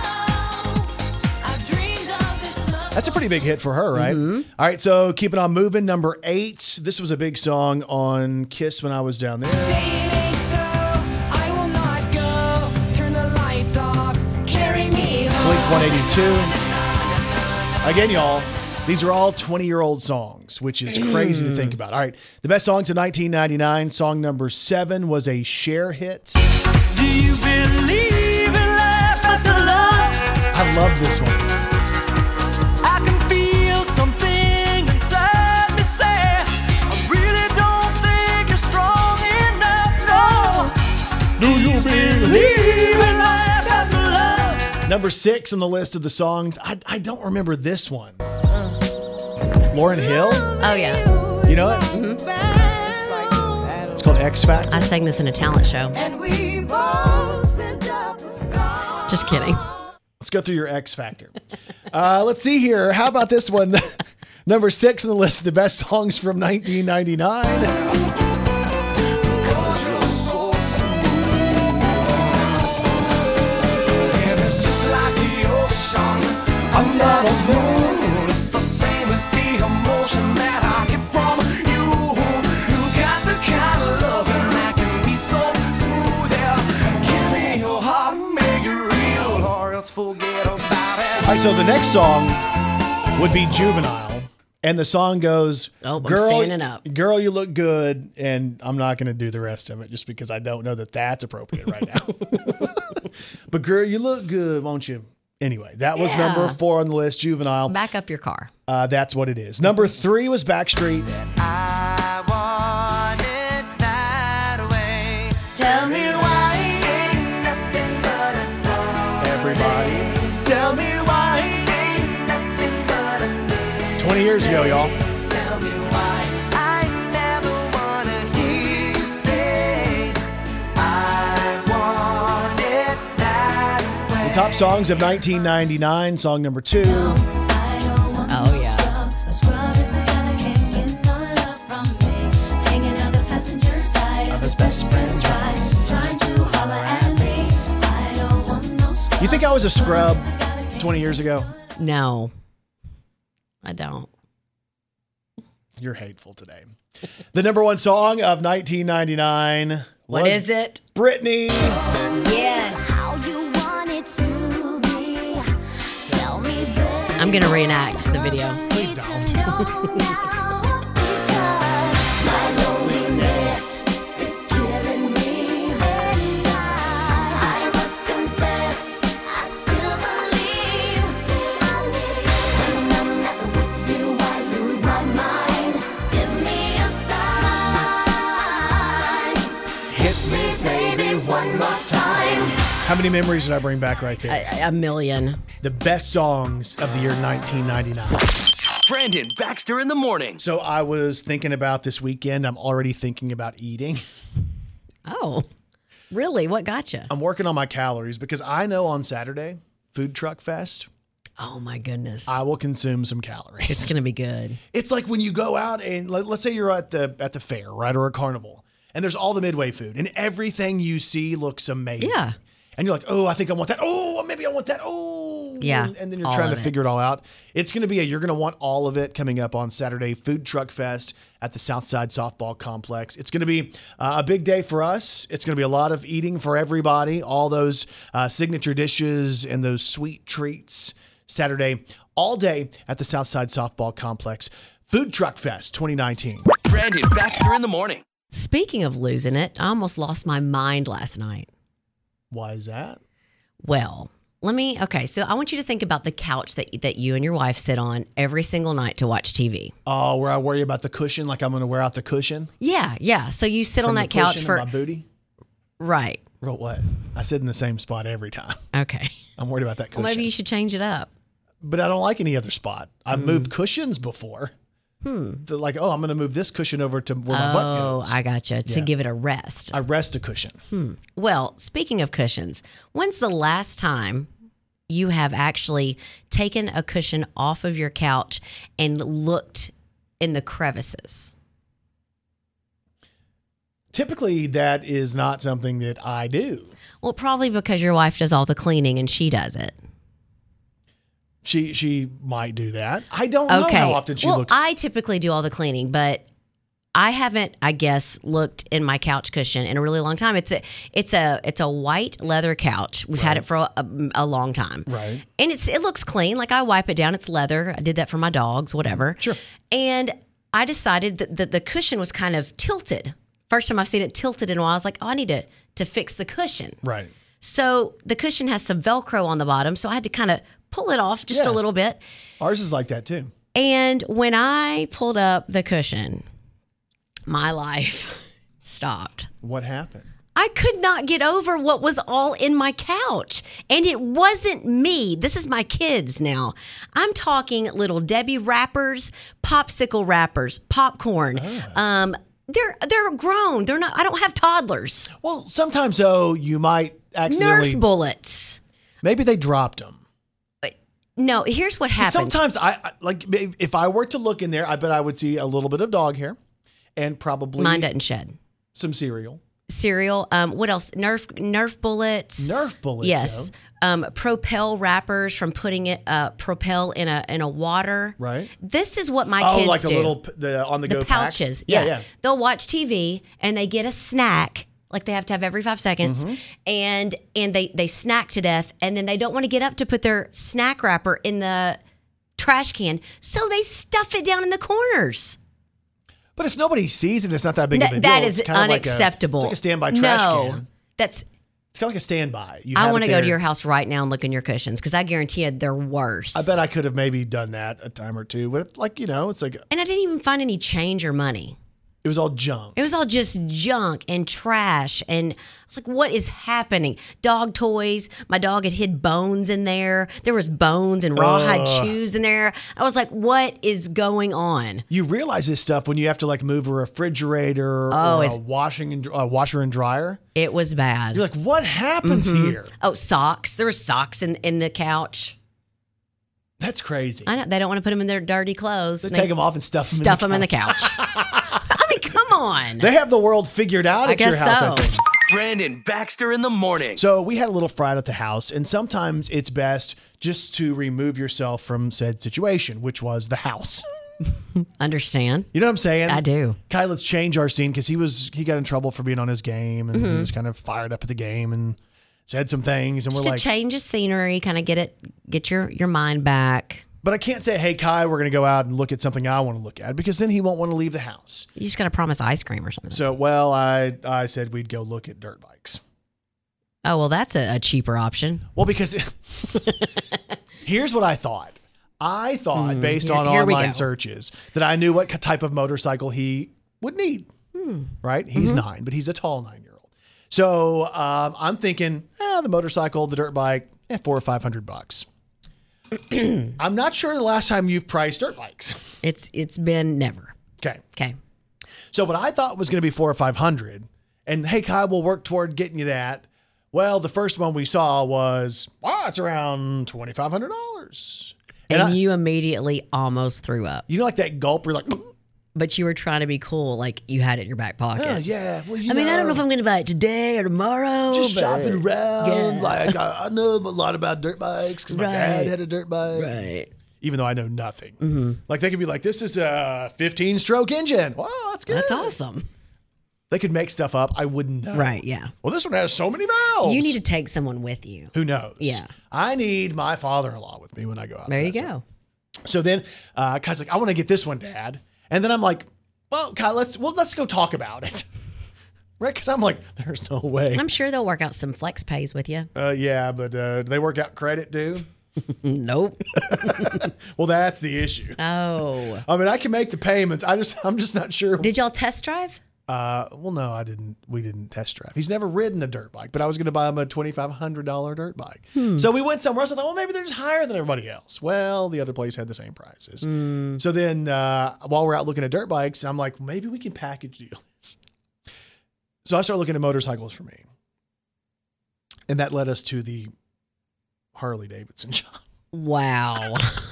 S4: I've dreamed of this love.
S2: That's a pretty big hit for her, right? All right, so keeping on moving. Number 8. This was a big song on Kiss when I was down there.
S4: Say it ain't so, I will not go. Turn the lights off, carry me home.
S2: Blink 182. Again, y'all, These are all 20-year-old songs, which is crazy to think about. All right, the best songs of 1999. Song number 7 was a Cher hit.
S4: Do you believe in life after love?
S2: I love this one.
S4: I can feel something inside me say, I really don't think you're strong enough, no. Do you believe in life after love?
S2: Number 6 on the list of the songs. I don't remember this one. Lauryn Hill?
S3: Oh, yeah.
S2: You know it? It's called X Factor.
S3: I sang this in a talent show.
S4: And we both end up with scars.
S3: Just kidding.
S2: Let's go through your X Factor. Let's see here. How about this one? Number 6 on the list of the best songs from 1999.
S7: I'm not alone. It's the same as the emotion that I get from you. You got the kind of loving that can be so smooth. Yeah. Give me your heart and make it real, or else forget about it.
S2: All right, so the next song would be Juvenile. And the song goes,
S3: Oh, I'm standing up.
S2: Girl, you look good. And I'm not going to do the rest of it just because I don't know that that's appropriate right now. But girl, you look good, won't you? Anyway, that was number 4 on the list, Juvenile.
S3: Back up your car.
S2: That's what it is. Number 3 was Backstreet.
S4: I want it that way. Tell me why ain't nothing but a thought.
S2: Everybody.
S4: Tell me why ain't nothing but a day.
S2: 20 years ago, y'all.
S4: Tell me why I never wanna hear you say I want it that way.
S2: The top songs of 1999, song number 2.
S3: Oh, yeah.
S2: Of his best friends. You think I was a scrub 20 years ago?
S3: No, I don't.
S2: You're hateful today. The number 1 song of 1999
S3: What
S2: was
S3: is it?
S2: Britney.
S3: Yeah.
S4: How you want it to be. Tell me, baby.
S3: I'm going to reenact the video.
S2: Please don't.
S4: My loneliness is killing me, and I must confess, I still believe. When I'm not with you, I lose my mind. Give me a sign. Hit me, baby, one more time.
S2: How many memories did I bring back right there?
S3: A million.
S2: The best songs of the year 1999.
S1: Brandon Baxter in the morning.
S2: So I was thinking about this weekend. I'm already thinking about eating.
S3: Oh, really? What got you?
S2: I'm working on my calories because I know on Saturday, Food Truck Fest,
S3: Oh, my goodness.
S2: I will consume some calories.
S3: It's going to be good.
S2: It's like when you go out and let's say you're at the fair, right, or a carnival, and there's all the Midway food, and everything you see looks amazing.
S3: Yeah.
S2: And you're like, oh, I think I want that. Oh, maybe I want that. Oh.
S3: Yeah,
S2: And then you're
S3: all
S2: trying to
S3: of it.
S2: figure it all out. It's going to be you're going to want all of it coming up on Saturday, Food Truck Fest at the Southside Softball Complex. It's going to be a big day for us. It's going to be a lot of eating for everybody, all those signature dishes and those sweet treats. Saturday, all day at the Southside Softball Complex. Food Truck Fest 2019.
S1: Brandon Baxter in the morning.
S3: Speaking of losing it, I almost lost my mind last night.
S2: Why is that?
S3: Well, so I want you to think about the couch that you and your wife sit on every single night to watch TV.
S2: Oh, where I worry about the cushion, like I'm going to wear out the cushion?
S3: Yeah. So you sit
S2: From
S3: on
S2: the
S3: that couch
S2: cushion
S3: for
S2: of my booty?
S3: right.
S2: What? I sit in the same spot every time.
S3: Okay.
S2: I'm worried about that cushion.
S3: Well, maybe you should change it up.
S2: But I don't like any other spot. I've moved cushions before. They're like, oh, I'm going to move this cushion over to where my butt
S3: Oh,
S2: goes.
S3: I gotcha. To
S2: Yeah.
S3: give it a rest.
S2: I rest a cushion.
S3: Well, speaking of cushions, when's the last time you have actually taken a cushion off of your couch and looked in the crevices?
S2: Typically, that is not something that I do.
S3: Well, probably because your wife does all the cleaning and she does it.
S2: She might do that. I don't know how often she
S3: well,
S2: looks.
S3: I typically do all the cleaning, but I haven't, I guess, looked in my couch cushion in a really long time. It's a white leather couch. We've had it for a long time.
S2: Right.
S3: And it looks clean. Like I wipe it down. It's leather. I did that for my dogs, whatever.
S2: Sure.
S3: And I decided that the cushion was kind of tilted. First time I've seen it tilted in a while. I was like, oh, I need to fix the cushion.
S2: Right.
S3: So the cushion has some Velcro on the bottom. So I had to kind of pull it off just a little bit.
S2: Ours is like that too.
S3: And when I pulled up the cushion, my life stopped.
S2: What happened?
S3: I could not get over what was all in my couch. And it wasn't me. This is my kids now. I'm talking little Debbie wrappers, popsicle wrappers, popcorn. They're grown. They're not. I don't have toddlers.
S2: Well, sometimes though you might accidentally.
S3: Nerf bullets.
S2: Maybe they dropped them.
S3: No, here's what happens.
S2: Sometimes I like if I were to look in there, I bet I would see a little bit of dog hair, and probably
S3: Mine doesn't shed.
S2: some cereal.
S3: Cereal. What else? Nerf bullets.
S2: Nerf bullets.
S3: Yes. Propel wrappers from putting it Propel in a water.
S2: Right.
S3: This is what my
S2: Oh,
S3: kids
S2: like
S3: do.
S2: the on the go
S3: pouches.
S2: packs.
S3: Yeah. They'll watch TV and they get a snack. Like they have to have every 5 seconds, and they snack to death, and then they don't want to get up to put their snack wrapper in the trash can, so they stuff it down in the corners.
S2: But if nobody sees it, it's not that big of a deal.
S3: That is
S2: It's kind of
S3: unacceptable.
S2: It's like a standby trash
S3: No,
S2: can.
S3: that's.
S2: It's kind of like a standby.
S3: I want to go to your house right now and look in your cushions because I guarantee you they're worse.
S2: I bet I could have maybe done that a time or two, but like it's like
S3: And I didn't even find any change or money.
S2: it was all junk.
S3: It was all just junk and trash. And I was like, what is happening? Dog toys. My dog had hid bones in there. There was bones and rawhide shoes in there. I was like, what is going on?
S2: You realize this stuff when you have to like move a refrigerator or a washer and dryer.
S3: It was bad.
S2: You're like, what happens here?
S3: Oh, socks. There were socks in the couch.
S2: That's crazy.
S3: I know. They don't want to put them in their dirty clothes.
S2: They take them off and stuff them
S3: in the couch. I mean, come on.
S2: They have the world figured out at your house, I think.
S1: Brandon Baxter in the morning.
S2: So we had a little fight at the house, and sometimes it's best just to remove yourself from said situation, which was the house.
S3: Understand?
S2: You know what I'm saying?
S3: I do.
S2: Kai, let's change our scene because he got in trouble for being on his game, and he was kind of fired up at the game and said some things, and
S3: Just
S2: we're
S3: to
S2: like,
S3: change of scenery, kind of get your mind back.
S2: but I can't say, hey, Kai, we're going to go out and look at something I want to look at because then he won't want to leave the house.
S3: You just got to promise ice cream or something.
S2: So, well, I said we'd go look at dirt bikes.
S3: Oh, well, that's a cheaper option.
S2: Well, because here's what I thought. I thought, based on
S3: here we
S2: online
S3: go.
S2: searches, that I knew what type of motorcycle he would need. Right? He's 9, but he's a tall 9-year-old. So I'm thinking, the motorcycle, the dirt bike, $400 or $500. I'm not sure the last time you've priced dirt bikes.
S3: It's been never.
S2: Okay. So what I thought was going to be $400 or $500, and hey, Kai, we'll work toward getting you that. Well, the first one we saw was, it's around $2,500.
S3: And you immediately almost threw up.
S2: You know, like that gulp, you're like,
S3: But you were trying to be cool, like you had it in your back pocket.
S2: oh, yeah. Well,
S3: I mean, I don't know if I'm going to buy it today or tomorrow.
S2: just
S3: but-
S2: shopping around.
S3: Yeah.
S2: Like, I know a lot about dirt bikes because my dad
S3: Right.
S2: had a dirt bike.
S3: Right.
S2: Even though I know nothing. Like, they could be like, this is a 15-stroke engine. Wow, that's good.
S3: That's awesome.
S2: They could make stuff up. I wouldn't know.
S3: Right, yeah.
S2: Well, this one has so many valves.
S3: You need to take someone with you.
S2: Who knows?
S3: Yeah.
S2: I need my father-in-law with me when I go out.
S3: There
S2: to
S3: you
S2: that
S3: go.
S2: stuff. So then Kai's like, I want to get this one, Dad. And then I'm like, well, Kai, let's go talk about it. Right? Because I'm like, there's no way.
S3: I'm sure they'll work out some flex pays with you.
S2: Yeah, but do they work out credit too?
S3: Nope.
S2: Well, that's the issue.
S3: Oh.
S2: I mean, I can make the payments. I'm just not sure.
S3: Did y'all test drive?
S2: Well, no, I didn't. We didn't test drive. He's never ridden a dirt bike, but I was going to buy him a $2,500 dirt bike. So we went somewhere else. I thought, well, maybe they're just higher than everybody else. Well, the other place had the same prices. So then while we're out looking at dirt bikes, I'm like, maybe we can package deal this. So I started looking at motorcycles for me. And that led us to the Harley Davidson shop.
S3: Wow.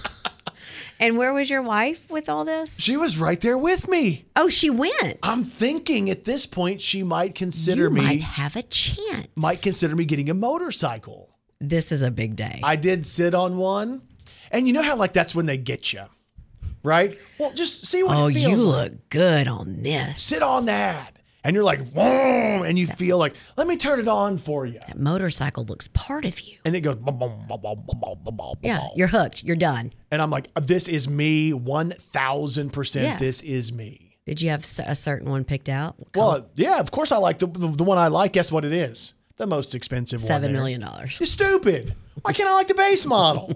S3: And where was your wife with all this?
S2: She was right there with me.
S3: Oh, she went.
S2: I'm thinking at this point she might consider
S3: you
S2: me
S3: might have a chance.
S2: might consider me getting a motorcycle.
S3: This is a big day.
S2: I did sit on one. And you know how like that's when they get you. right? Well, just see what
S3: Oh,
S2: it feels
S3: you
S2: like.
S3: look good on this.
S2: Sit on that. And you're like, whoa, and you feel like, let me turn it on for you.
S3: That motorcycle looks part of you.
S2: And it goes, bum, bum, bum, bum, bum, bum, bum, bum,
S3: Yeah,
S2: bum.
S3: you're hooked. You're done.
S2: And I'm like, this is me, 1,000%.
S3: Yeah.
S2: This is me.
S3: Did you have a certain one picked out? What color?
S2: Well, yeah, of course I like the one I like. Guess what it is? The most expensive one.
S3: $7 million.
S2: You're stupid. Why can't I like the base model?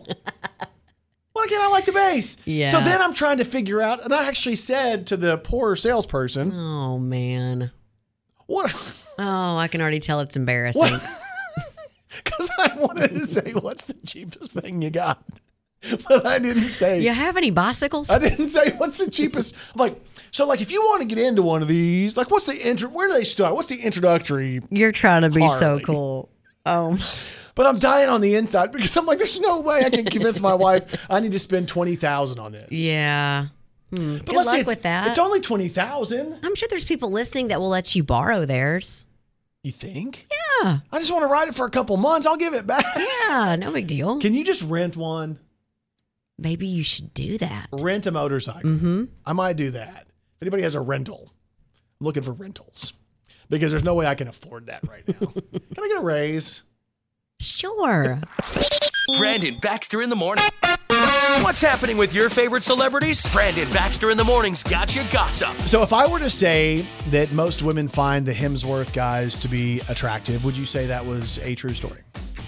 S2: Why can't I like the base?
S3: Yeah.
S2: So then I'm trying to figure out, and I actually said to the poor salesperson,
S3: Oh, man.
S2: what?
S3: Oh, I can already tell it's embarrassing.
S2: Because I wanted to say, what's the cheapest thing you got? But I didn't say.
S3: You have any bicycles?
S2: I didn't say what's the cheapest. I'm like, so like if you want to get into one of these, like what's the where do they start? What's the introductory?
S3: You're trying to be so
S2: Harley.
S3: cool. Oh,
S2: But I'm dying on the inside because I'm like, there's no way I can convince my wife I need to spend $20,000 on this.
S3: yeah.
S2: But
S3: Good
S2: let's say
S3: luck with that.
S2: It's only $20,000.
S3: I'm sure there's people listening that will let you borrow theirs.
S2: You think?
S3: Yeah.
S2: I just want to ride it for a couple months. I'll give it back.
S3: Yeah, no big deal.
S2: Can you just rent one?
S3: Maybe you should do that.
S2: Rent a motorcycle.
S3: Mm-hmm.
S2: I might do that. If anybody has a rental, I'm looking for rentals because there's no way I can afford that right now. Can I get a raise?
S3: Sure.
S1: Brandon Baxter in the morning. What's happening with your favorite celebrities? Brandon Baxter in the morning's got you gossip.
S2: So if I were to say that most women find the Hemsworth guys to be attractive, would you say that was a true story?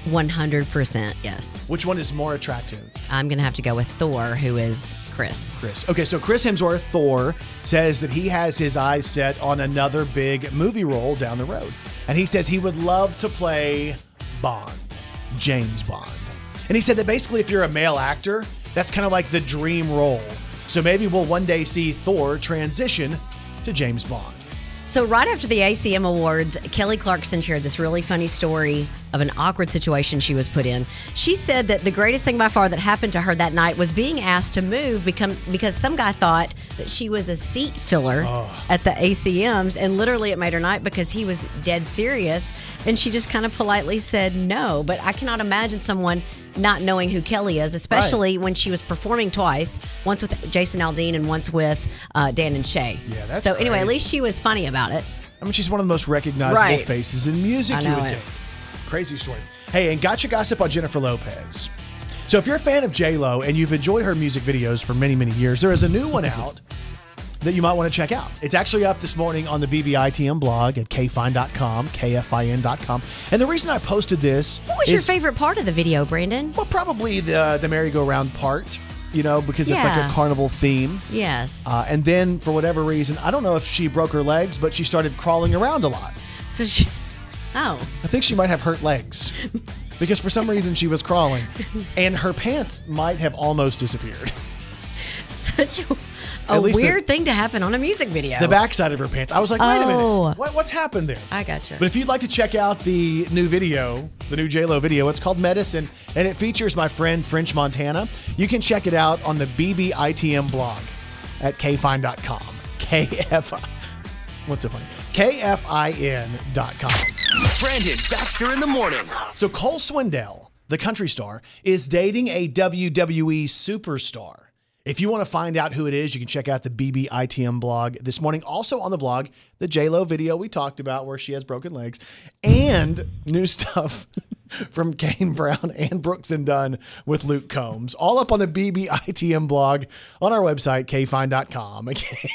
S3: 100%, yes.
S2: Which one is more attractive?
S3: I'm going to have to go with Thor, who is Chris.
S2: Chris. Okay, so Chris Hemsworth, Thor, says that he has his eyes set on another big movie role down the road. And he says he would love to play Bond, James Bond. And he said that basically if you're a male actor, that's kind of like the dream role. So maybe we'll one day see Thor transition to James Bond.
S3: So right after the ACM Awards, Kelly Clarkson shared this really funny story of an awkward situation she was put in. She said that the greatest thing by far that happened to her that night was being asked to move because some guy thought that she was a seat filler at the ACMs, and literally it made her night because he was dead serious, and she just kind of politely said no. But I cannot imagine someone not knowing who Kelly is, especially when she was performing twice, once with Jason Aldean and once with Dan and Shay.
S2: Yeah, that's
S3: so anyway, at
S2: crazy.
S3: least she was funny about it.
S2: I mean, she's one of the most recognizable
S3: Right.
S2: faces in music,
S3: I
S2: you
S3: know
S2: would
S3: it.
S2: think. Crazy story. Hey, and gotcha gossip on Jennifer Lopez. So if you're a fan of J-Lo and you've enjoyed her music videos for many, many years, there is a new one out that you might want to check out. It's actually up this morning on the BBITM blog at kfin.com, kfin.com. And the reason I posted this
S3: What was
S2: is,
S3: your favorite part of the video, Brandon?
S2: well, probably the merry-go-round part, you know, because it's like
S3: Yeah.
S2: a carnival theme.
S3: Yes.
S2: And then, for whatever reason, I don't know if she broke her legs, but she started crawling around a lot.
S3: So she. Oh.
S2: I think she might have hurt legs because for some reason she was crawling and her pants might have almost disappeared.
S3: Such a
S2: At least
S3: weird thing to happen on a music video.
S2: The backside of her pants. I was like, wait a
S3: Oh.
S2: minute. What's happened there?
S3: I gotcha.
S2: But if you'd like to check out the new video, the new J-Lo video, it's called Medicine, and it features my friend French Montana. You can check it out on the BBITM blog at kfin.com. What's so funny? KFIN.com.
S1: Brandon Baxter in the morning.
S2: So Cole Swindell, the country star, is dating a WWE superstar. If you want to find out who it is, you can check out the BBITM blog this morning. Also on the blog, the J-Lo video we talked about where she has broken legs, and new stuff from Kane Brown and Brooks and Dunn with Luke Combs. All up on the BBITM blog on our website, kfin.com.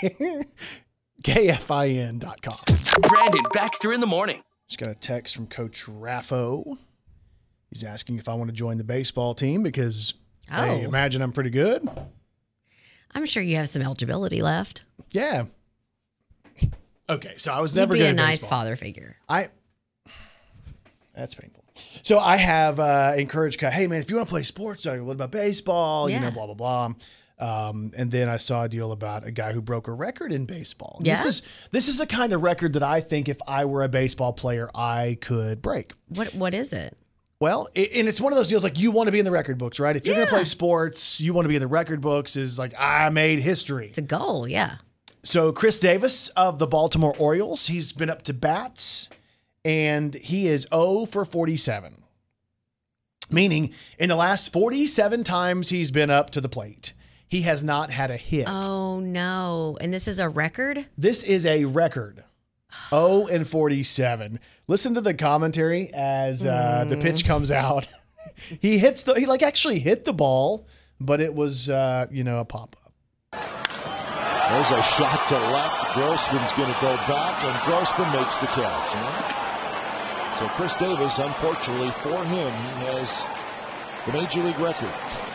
S2: KFIN.com.
S1: Brandon Baxter in the morning.
S2: Just got a text from Coach Raffo. He's asking if I want to join the baseball team because I imagine I'm pretty good.
S3: I'm sure you have some eligibility left.
S2: Yeah. Okay, so I was never
S3: You'd be
S2: good
S3: a
S2: at
S3: nice
S2: baseball.
S3: father figure.
S2: That's painful. So I have encouraged, hey man, if you want to play sports, what about baseball?
S3: Yeah.
S2: You know, blah, blah, blah. And then I saw a deal about a guy who broke a record in baseball.
S3: Yeah?
S2: This is the kind of record that I think if I were a baseball player, I could break.
S3: What is it?
S2: Well, and it's one of those deals like you want to be in the record books, right? If you're going to play sports, you want to be in the record books is like, I made history.
S3: It's a goal, yeah.
S2: So Chris Davis of the Baltimore Orioles, he's been up to bat and he is 0 for 47. Meaning in the last 47 times he's been up to the plate, He has not had a hit.
S3: Oh, no. And this is a record?
S2: This is a record. 0-47. Listen to the commentary as the pitch comes out. He actually hit the ball, but it was, a pop-up.
S8: There's a shot to left. Grossman's going to go back, and Grossman makes the catch. So Chris Davis, unfortunately for him, he has the Major League record.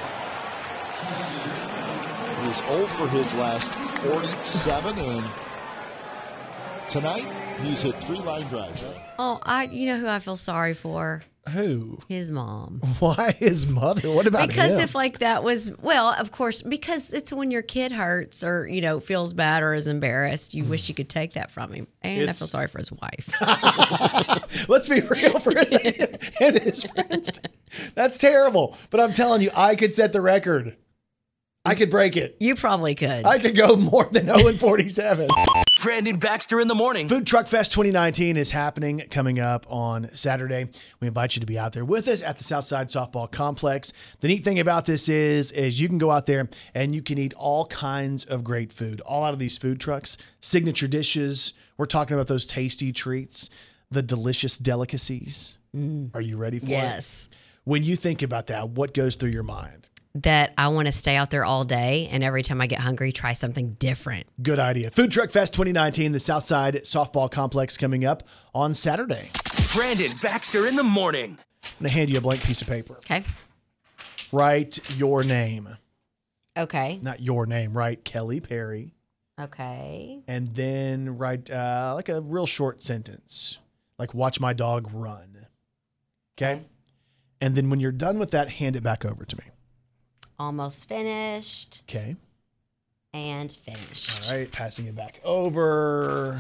S8: He is 0 for his last 47, and tonight he's hit 3 line drives.
S3: Oh, you know who I feel sorry for?
S2: Who?
S3: His mom.
S2: Why his mother? What about
S3: because
S2: him?
S3: if that was, well, of course, because it's when your kid hurts or, feels bad or is embarrassed, you wish you could take that from him. And I feel sorry for his wife.
S2: Let's be real for a second. And his friends. That's terrible. But I'm telling you, I could set the record. I could break it.
S3: You probably could.
S2: I could go more than 0-47.
S1: Brandon Baxter in the morning.
S2: Food Truck Fest 2019 is happening coming up on Saturday. We invite you to be out there with us at the Southside Softball Complex. The neat thing about this is you can go out there and you can eat all kinds of great food, all out of these food trucks, signature dishes. We're talking about those tasty treats, the delicious delicacies. Are you ready for it?
S3: Yes.
S2: When you think about that, what goes through your mind?
S3: That I want to stay out there all day, and every time I get hungry, try something different.
S2: Good idea. Food Truck Fest 2019, the Southside Softball Complex coming up on Saturday.
S1: Brandon Baxter in the morning.
S2: I'm going to hand you a blank piece of paper.
S3: Okay.
S2: Write your name.
S3: Okay.
S2: Not your name, write Kelly Perry.
S3: Okay.
S2: And then write like a real short sentence, like watch my dog run. Okay? And then when you're done with that, hand it back over to me.
S3: Almost finished.
S2: Okay.
S3: And finished.
S2: All right, passing it back over.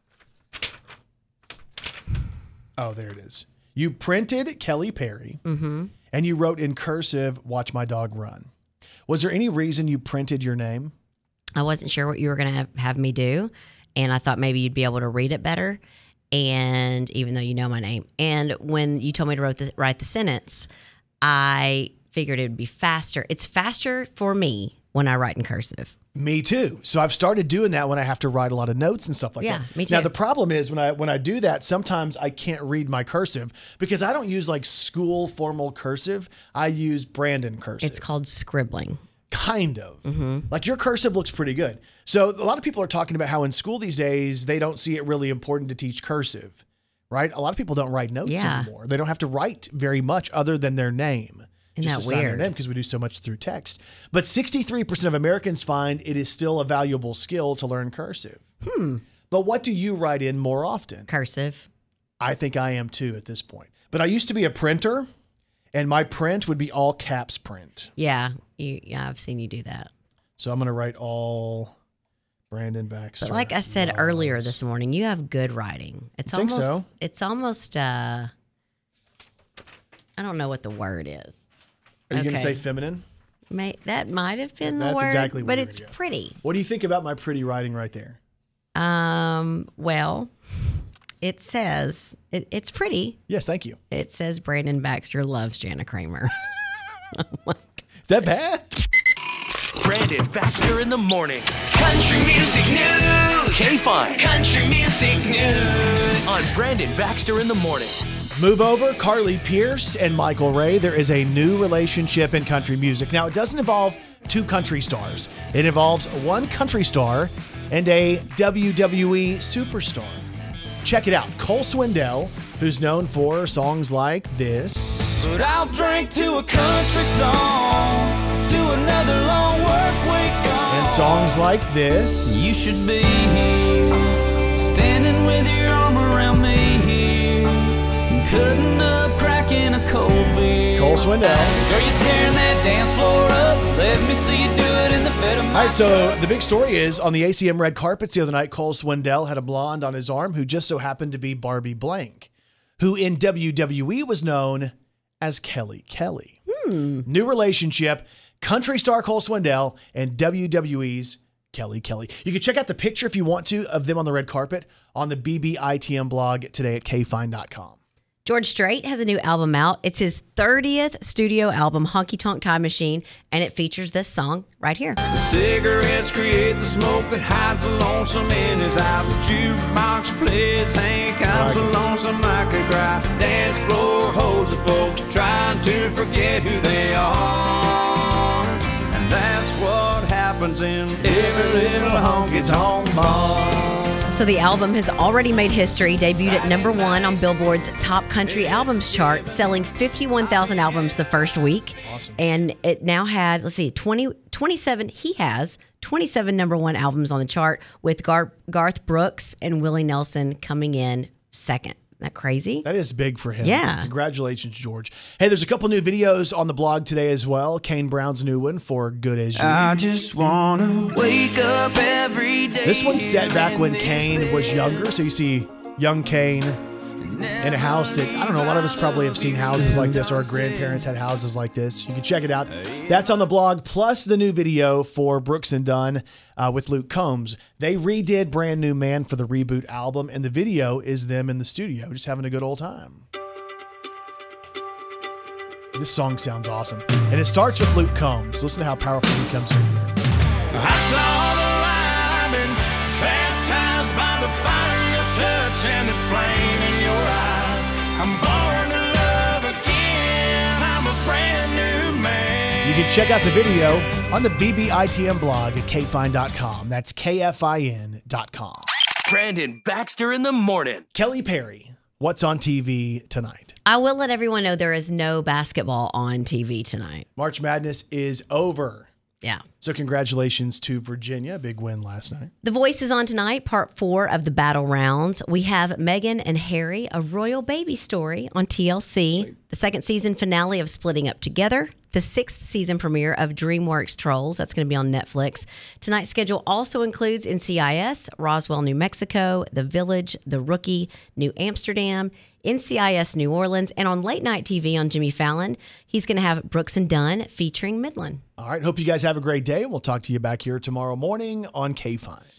S2: Oh, there it is. You printed Kelly Perry, and you wrote in cursive, watch my dog run. Was there any reason you printed your name?
S3: I wasn't sure what you were going to have me do, and I thought maybe you'd be able to read it better, and even though you know my name. And when you told me to write the sentence, I figured it would be faster. It's faster for me when I write in cursive.
S2: Me too. So I've started doing that when I have to write a lot of notes and stuff like that.
S3: Yeah, me too.
S2: Now the problem is when I do that, sometimes I can't read my cursive because I don't use like school formal cursive. I use Brandon cursive.
S3: It's called scribbling.
S2: Kind of. Like your cursive looks pretty good. So a lot of people are talking about how in school these days, they don't see it really important to teach cursive, right? A lot of people don't write notes anymore. They don't have to write very much other than their name.
S3: Isn't
S2: just
S3: that
S2: assign
S3: weird?
S2: their name because we do so much through text. But 63% of Americans find it is still a valuable skill to learn cursive. But what do you write in more often?
S3: Cursive.
S2: I think I am too at this point. But I used to be a printer, and my print would be all caps print.
S3: Yeah, I've seen you do that.
S2: So I'm going to write all Brandon Baxter.
S3: But like I said earlier this morning, you have good writing. It's
S2: I think
S3: almost,
S2: so.
S3: It's almost, I don't know what the word is.
S2: Are you going to
S3: Okay.
S2: say feminine?
S3: That might have been the
S2: That's
S3: word,
S2: exactly what
S3: but
S2: we
S3: it's
S2: were gonna go.
S3: pretty.
S2: What do you think about my pretty writing right there?
S3: Well, it says, it's pretty.
S2: Yes, thank you.
S3: It says Brandon Baxter loves Jana Kramer.
S2: Is that bad?
S1: Brandon Baxter in the morning.
S4: Country music news.
S1: K-Fine.
S4: Country music news.
S1: On Brandon Baxter in the morning.
S2: Move over, Carly Pierce and Michael Ray. There is a new relationship in country music. Now, it doesn't involve two country stars. It involves one country star and a WWE superstar. Check it out. Cole Swindell, who's known for songs like this.
S7: But I'll drink to a country song, to another long work week gone.
S2: And songs like this.
S7: You should be here, standing with your arm around me here, and cutting up, cracking a cold beer.
S2: Cole Swindell.
S7: Girl, you tearing that dance floor up, let me see you do it in the bed of my
S2: All right, so the big story is on the ACM red carpets the other night, Cole Swindell had a blonde on his arm who just so happened to be Barbie Blank, who in WWE was known as Kelly Kelly. New relationship, country star Cole Swindell and WWE's Kelly Kelly. You can check out the picture if you want to of them on the red carpet on the BBITM blog today at kfine.com.
S3: George Strait has a new album out. It's his 30th studio album, Honky Tonk Time Machine, and it features this song right here.
S7: The cigarettes create the smoke that hides the lonesome in his eyes. The jukebox plays Hank, I'm so lonesome I could cry. Dance floor holds the folks trying to forget who they are. And that's what happens in every little honky tonk bar.
S3: So the album has already made history, debuted at number 1 on Billboard's Top Country Albums chart, selling 51,000 albums the first week.
S2: Awesome.
S3: And it now had, 27, he has 27 number 1 albums on the chart, with Garth Brooks and Willie Nelson coming in second. Isn't that crazy?
S2: That is big for him.
S3: Yeah.
S2: Congratulations, George. Hey, there's a couple new videos on the blog today as well. Kane Brown's new one for Good As You.
S7: I just wanna wake up every day.
S2: This one's set back when Kane was younger. So you see young Kane in a house that, I don't know, a lot of us probably have seen houses like this, or our grandparents had houses like this. You can check it out. That's on the blog, plus the new video for Brooks and Dunn with Luke Combs. They redid Brand New Man for the Reboot album, and the video is them in the studio just having a good old time. This song sounds awesome. And it starts with Luke Combs. Listen to how powerful he comes in here.
S7: I saw the light, been baptized by the fire of your touch and the flame in your eyes. I'm born to love again. I'm a brand new man.
S2: You can check out the video on the BBITM blog at kfine.com. That's KFIN.com.
S1: Brandon Baxter in the morning.
S2: Kelly Perry, what's on TV tonight?
S3: I will let everyone know there is no basketball on TV tonight.
S2: March Madness is over.
S3: Yeah.
S2: So congratulations to Virginia. Big win last night.
S3: The Voice is on tonight, part 4 of the Battle Rounds. We have Meghan and Harry, a royal baby story on TLC. Sweet. The second season finale of Splitting Up Together. The 6th season premiere of DreamWorks Trolls. That's going to be on Netflix. Tonight's schedule also includes NCIS, Roswell, New Mexico, The Village, The Rookie, New Amsterdam, NCIS New Orleans, and on late night TV on Jimmy Fallon, he's going to have Brooks and Dunn featuring Midland.
S2: All right. Hope you guys have a great day. We'll talk to you back here tomorrow morning on KFIN.